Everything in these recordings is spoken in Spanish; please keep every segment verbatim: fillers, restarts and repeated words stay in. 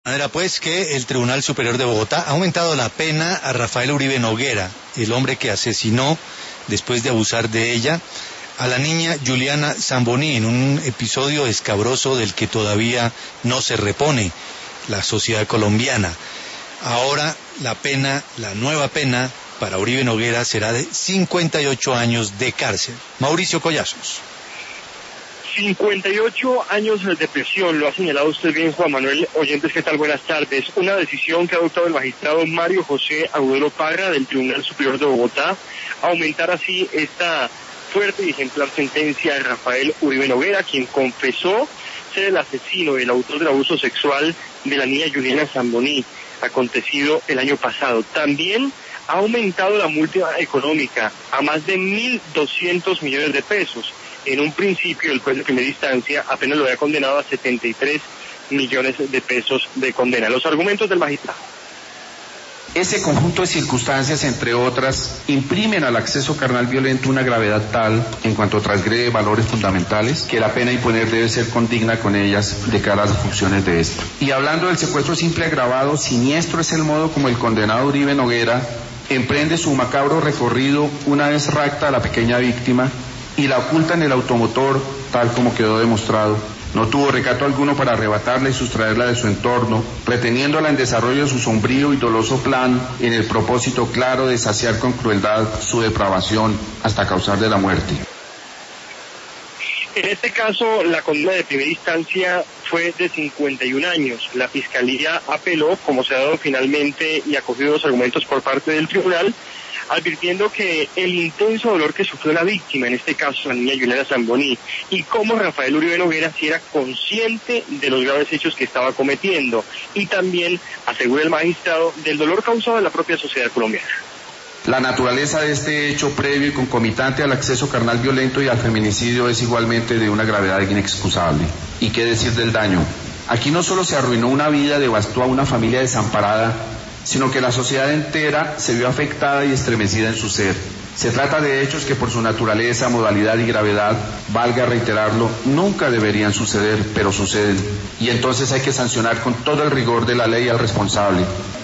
Era pues que el Tribunal Superior de Bogotá ha aumentado la pena a Rafael Uribe Noguera, el hombre que asesinó, después de abusar de ella, a la niña Juliana Zamboní en un episodio escabroso del que todavía no se repone la sociedad colombiana. Ahora la pena, la nueva pena para Uribe Noguera será de cincuenta y ocho años de cárcel. Mauricio Collazos. cincuenta y ocho años de prisión, lo ha señalado usted bien, Juan Manuel. Oyentes, ¿qué tal? Buenas tardes. Una decisión que ha adoptado el magistrado Mario José Agudelo Parra del Tribunal Superior de Bogotá, aumentar así esta fuerte y ejemplar sentencia a Rafael Uribe Noguera, quien confesó ser el asesino y el autor del abuso sexual de la niña Juliana Zamboní, acontecido el año pasado. También ha aumentado la multa económica a más de mil doscientos millones de pesos. En un principio, el juez de primera instancia apenas lo había condenado a setenta y tres millones de pesos de condena. Los argumentos del magistrado. Ese conjunto de circunstancias, entre otras, imprimen al acceso carnal violento una gravedad tal, en cuanto transgrede valores fundamentales, que la pena a imponer debe ser condigna con ellas de cara a las funciones de esto. Y hablando del secuestro simple agravado, siniestro es el modo como el condenado Uribe Noguera emprende su macabro recorrido una vez rapta a la pequeña víctima y la oculta en el automotor, tal como quedó demostrado. No tuvo recato alguno para arrebatarla y sustraerla de su entorno, reteniéndola en desarrollo de su sombrío y doloso plan, en el propósito claro de saciar con crueldad su depravación hasta causarle la muerte. En este caso, la condena de primera instancia fue de cincuenta y un años. La Fiscalía apeló, como se ha dado finalmente, y acogió los argumentos por parte del tribunal, advirtiendo que el intenso dolor que sufrió la víctima, en este caso la niña Juliana Zamboní, y cómo Rafael Uribe Noguera sí era consciente de los graves hechos que estaba cometiendo, y también, asegura el magistrado, del dolor causado a la propia sociedad colombiana. La naturaleza de este hecho previo y concomitante al acceso carnal violento y al feminicidio es igualmente de una gravedad inexcusable. ¿Y qué decir del daño? Aquí no solo se arruinó una vida, devastó a una familia desamparada, sino que la sociedad entera se vio afectada y estremecida en su ser. Se trata de hechos que por su naturaleza, modalidad y gravedad, valga reiterarlo, nunca deberían suceder, pero suceden. Y entonces hay que sancionar con todo el rigor de la ley al responsable.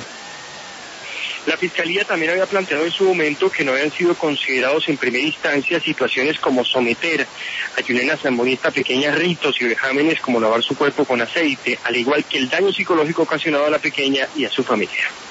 La Fiscalía también había planteado en su momento que no habían sido considerados en primera instancia situaciones como someter a Juliana Zamboní a pequeños ritos y vejámenes como lavar su cuerpo con aceite, al igual que el daño psicológico ocasionado a la pequeña y a su familia.